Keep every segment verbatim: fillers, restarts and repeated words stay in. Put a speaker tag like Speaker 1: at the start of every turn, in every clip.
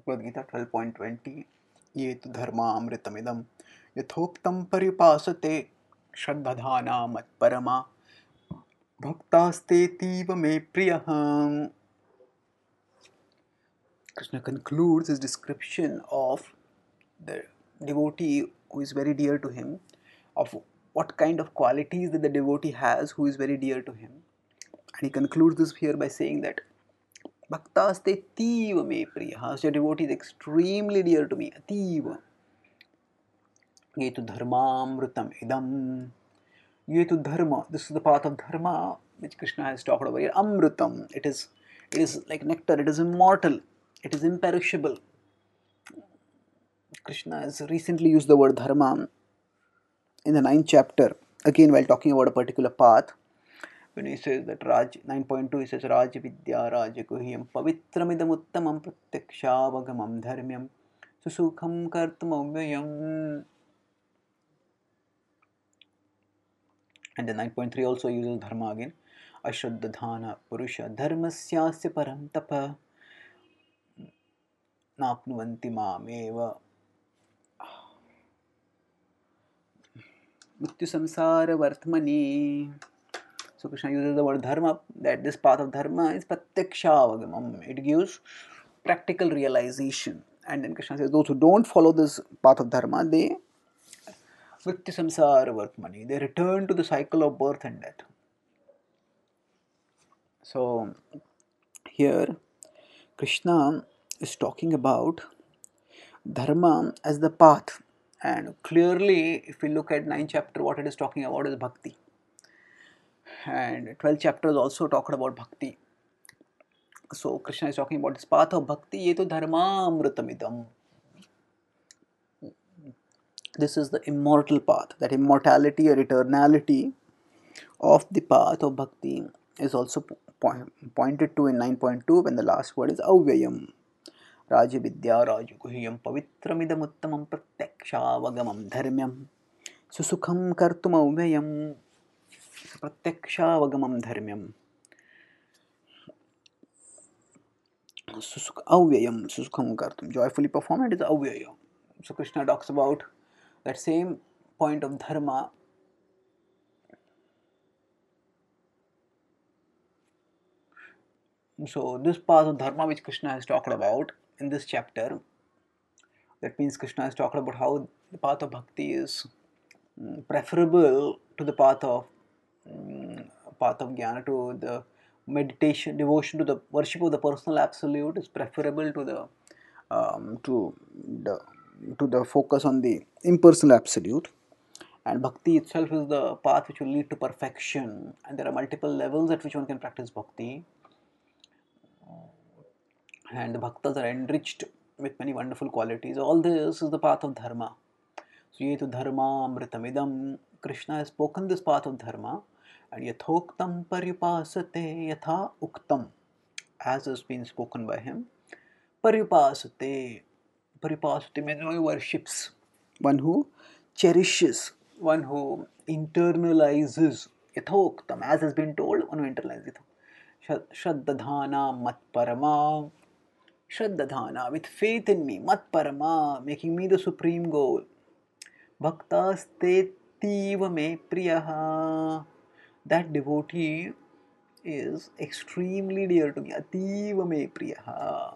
Speaker 1: Bhagavad Gita twelve point twenty. Ye tu dharma amritamidam yathoktam paripasate shraddhadhana matparama bhaktaste tiva me priyaham. Krishna concludes his description of the devotee who is very dear to him, of what kind of qualities that the devotee has who is very dear to him. And he concludes this here by saying that Bhaktaste tiva me priya. So your devotee is extremely dear to me. Ativa. Ye tu dharmamrutam idam. Ye tu dharma. This is the path of dharma which Krishna has talked about here. Amrutam. It is, it is like nectar. It is immortal. It is imperishable. Krishna has recently used the word dharma in the ninth chapter. Again, while talking about a particular path. When he says that Raj nine point two, he says Raj Vidya Raj Guhyam Pavitramidam Uttamam Pratyakshaavagamam Dharmyam Susukham Kartumavayam. And then nine point three also uses dharma again. Ashraddhana Purusha Dharmasyasya Param Tapa Napnuvanti Mameva Mrityu Samsara Vartmani. So Krishna uses the word dharma, that this path of dharma is pratyakshaavagamam. It gives practical realization. And then Krishna says those who don't follow this path of dharma, they mrityu samsara vartmani, they return to the cycle of birth and death. So here Krishna is talking about dharma as the path. And clearly, if we look at ninth chapter, what it is talking about is bhakti. And twelfth chapter is also talked about bhakti. So Krishna is talking about this path of bhakti. Ye tu dharma amritamidam. This is the immortal path. That immortality or eternality of the path of bhakti is also point, pointed to in nine point two when the last word is avyayam. Raja Vidya Raja Guhyam Pavitramidam Uttamam Pratyakshaavagamam Dharmyam Susukham Kartum Avyayam. Pratyakshaavagamam Dharmyam. Susuk Avyayam Susukham Kartum. Joyfully performed is avyayam. So Krishna talks about that same point of dharma. So this path of dharma which Krishna has talked about in this chapter, that means Krishna has talked about how the path of bhakti is preferable to the path of um, path of jnana, to the meditation, devotion to the worship of the personal absolute is preferable to the um, to the to the focus on the impersonal absolute. And bhakti itself is the path which will lead to perfection, and there are multiple levels at which one can practice bhakti, and the bhaktas are enriched with many wonderful qualities. All this is the path of dharma. So ye tu dharma amritamidam. Krishna has spoken this path of dharma, and yathoktam paryupasate yatha uktam, as has been spoken by him. Paryupasate. Paryupasate means one who worships, one who cherishes, one who internalizes. Yathoktam, as has been told, one who internalizes. Shraddhadhana matparama. Shraddhadhana, with faith in me, matparama, making me the supreme goal. Bhaktaste tiva me priyaha. That devotee is extremely dear to me. Ativa me priyaha.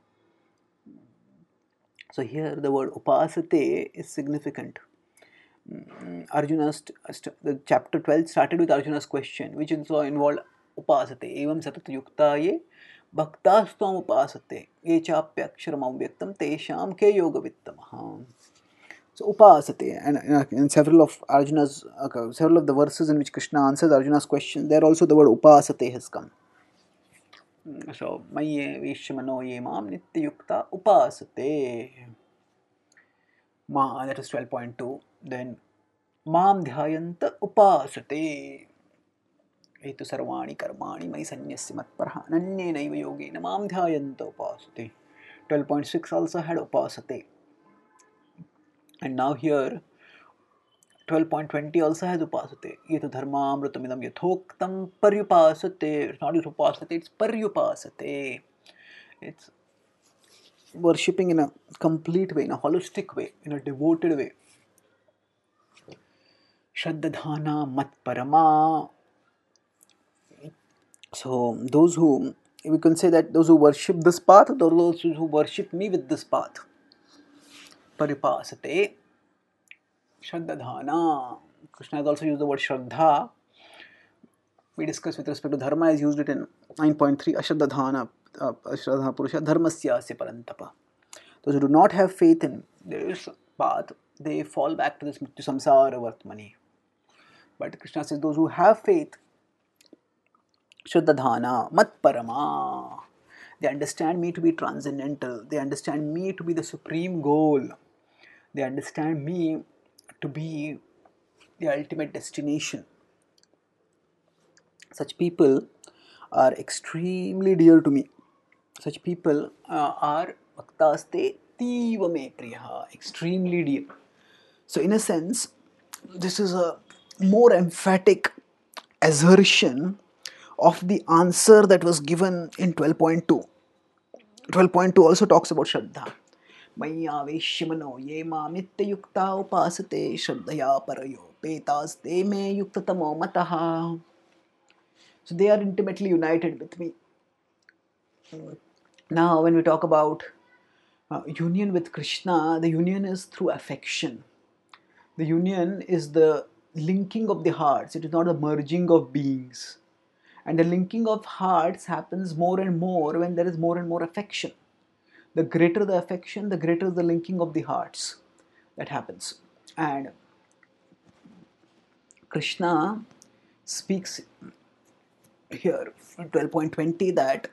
Speaker 1: So here the word upasate is significant. Arjuna's the chapter twelve started with Arjuna's question, which also involved upasate. Evam satat yukta ye bhaktastam upasate ye chapyaksharam avyaktam tesham ke yoga vittamaha. So upasate, and uh, in several of Arjuna's uh, several of the verses in which Krishna answers Arjuna's question, there also the word upasate has come. So maye vishmano ye mam nityukta upasate. Ma, that is twelve point two. Then mam dhyayanta upasate. Etu sarvani karmani mai sanyasya matparha nanye naiva yogena mam dhyayanta upasate. twelve point six also had upasate. And now here twelve point twenty also has upasate. Yetu dharma amrutamidam yathoktam paryupasate. It's not just upasate, it's paryupasate. It's worshipping in a complete way, in a holistic way, in a devoted way. Shraddhadhana mat parama. So those who, we can say that those who worship this path, those who worship me with this path. Paripasate Shraddhadhana. Krishna has also used the word Shraddha. We discussed with respect to dharma, has used it in nine point three. Ashraddhadhana, uh, Ashraddha Purusha, Dharmasyasya Parantapa. Those who do not have faith in this path, they fall back to this to samsara vartmani. But Krishna says those who have faith, Shraddhadhana, Mat Parama. They understand me to be transcendental. They understand me to be the supreme goal. They understand me to be the ultimate destination. Such people are extremely dear to me. Such people uh, are Bhaktaste Tiva Me Priyaha, extremely dear. So, in a sense, this is a more emphatic assertion of the answer that was given in twelve point two. twelve point two also talks about Shraddha. Maya Veshimano Ye Mamitya Yukta Upasate Shraddhaya Parayo Petas Te Me Yuktatamo Mataha. So they are intimately united with me. Now, when we talk about uh, union with Krishna, the union is through affection. The union is the linking of the hearts. It is not a merging of beings. And the linking of hearts happens more and more when there is more and more affection. The greater the affection, the greater the linking of the hearts that happens. And Krishna speaks here in twelve point twenty that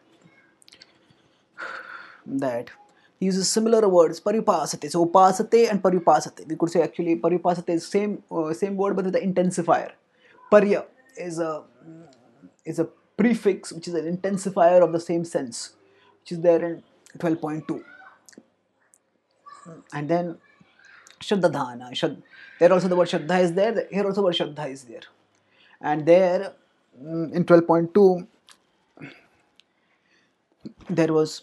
Speaker 1: that he uses similar words, paripasate. So upasate and paripasate. We could say actually paripasate is same uh, same word but with the intensifier. Parya is a is a prefix which is an intensifier of the same sense, which is there in twelve point two. And then Shraddhadhana. Shrad, there also the word Shraddha is there. Here also the word Shraddha is there. And there mm, in twelve point two there was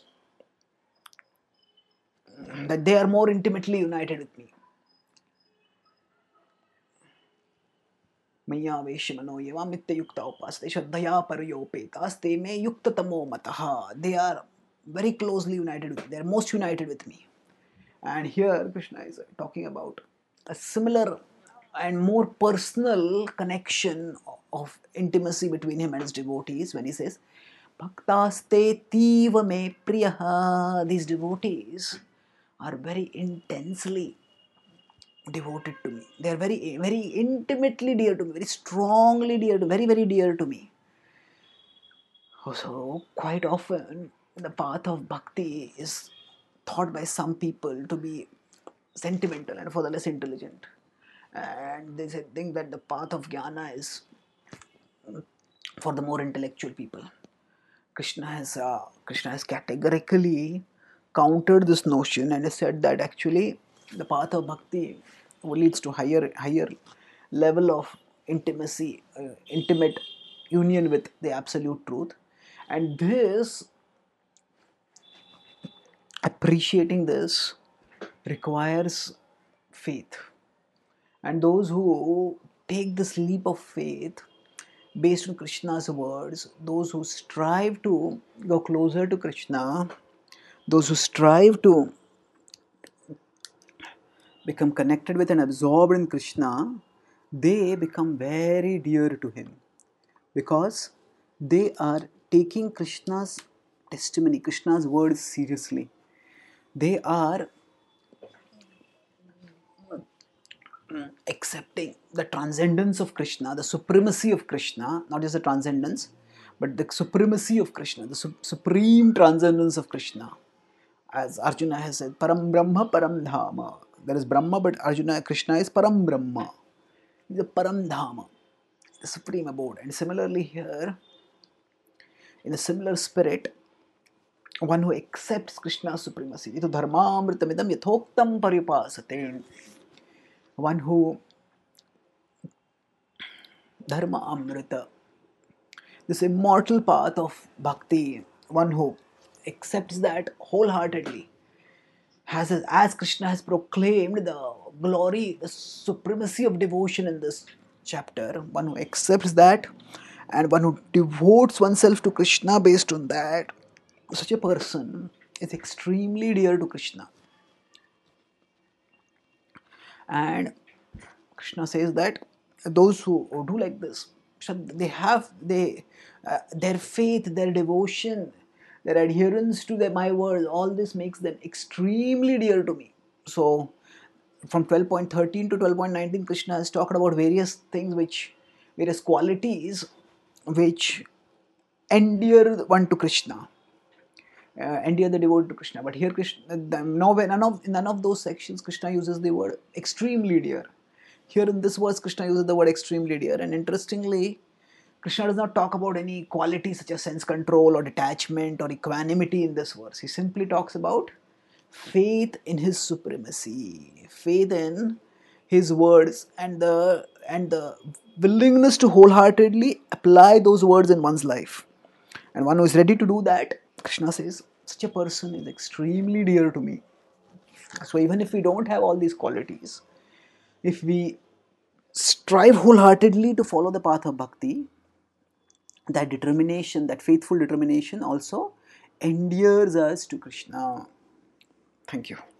Speaker 1: that they are more intimately united with me. Maya Veshimano Yevamitta Yukta Upaste Shraddhaya Parayopetaste Me Yuktatamo Mataha. They are very closely united with me. They are most united with me. And here Krishna is talking about a similar and more personal connection of intimacy between him and his devotees when he says, Bhaktaste tiva me priyaha. These devotees are very intensely devoted to me. They are very, very intimately dear to me, very strongly dear to me, very, very dear to me. So, quite often, the path of bhakti is thought by some people to be sentimental and for the less intelligent. And they think that the path of jnana is for the more intellectual people. Krishna has uh, Krishna has categorically countered this notion and has said that actually the path of bhakti leads to higher higher level of intimacy, uh, intimate union with the absolute truth, and this appreciating this requires faith. And those who take this leap of faith based on Krishna's words, those who strive to go closer to Krishna, those who strive to become connected with and absorbed in Krishna, they become very dear to him because they are taking Krishna's testimony, Krishna's words seriously. They are accepting the transcendence of Krishna, the supremacy of Krishna, not just the transcendence, but the supremacy of Krishna, the su- supreme transcendence of Krishna. As Arjuna has said, Param Brahma, Param Dhama. There is Brahma, but Arjuna, Krishna is Param Brahma. He is the Param Dhama, the supreme abode. And similarly here, in a similar spirit, one who accepts Krishna's supremacy, ito dharmamritamidam yathoktam paripasate. One who dharma amrita, this immortal path of bhakti, one who accepts that wholeheartedly, Has as Krishna has proclaimed the glory, the supremacy of devotion in this chapter, one who accepts that and one who devotes oneself to Krishna based on that, such a person is extremely dear to Krishna. And Krishna says that those who do like this, they have they uh, their faith, their devotion, their adherence to the, my words, all this makes them extremely dear to me. So from twelve point one three to twelve point one nine, Krishna has talked about various things, which various qualities which endear one to Krishna, uh, endear the devotee to Krishna. But here, Krishna, nowhere, none of none of those sections, Krishna uses the word extremely dear. Here in this verse, Krishna uses the word extremely dear, and interestingly, Krishna does not talk about any qualities such as sense control or detachment or equanimity in this verse. He simply talks about faith in his supremacy, faith in his words, and the and the willingness to wholeheartedly apply those words in one's life. And one who is ready to do that, Krishna says, such a person is extremely dear to me. So even if we don't have all these qualities, if we strive wholeheartedly to follow the path of bhakti, that determination, that faithful determination also endears us to Krishna. Thank you.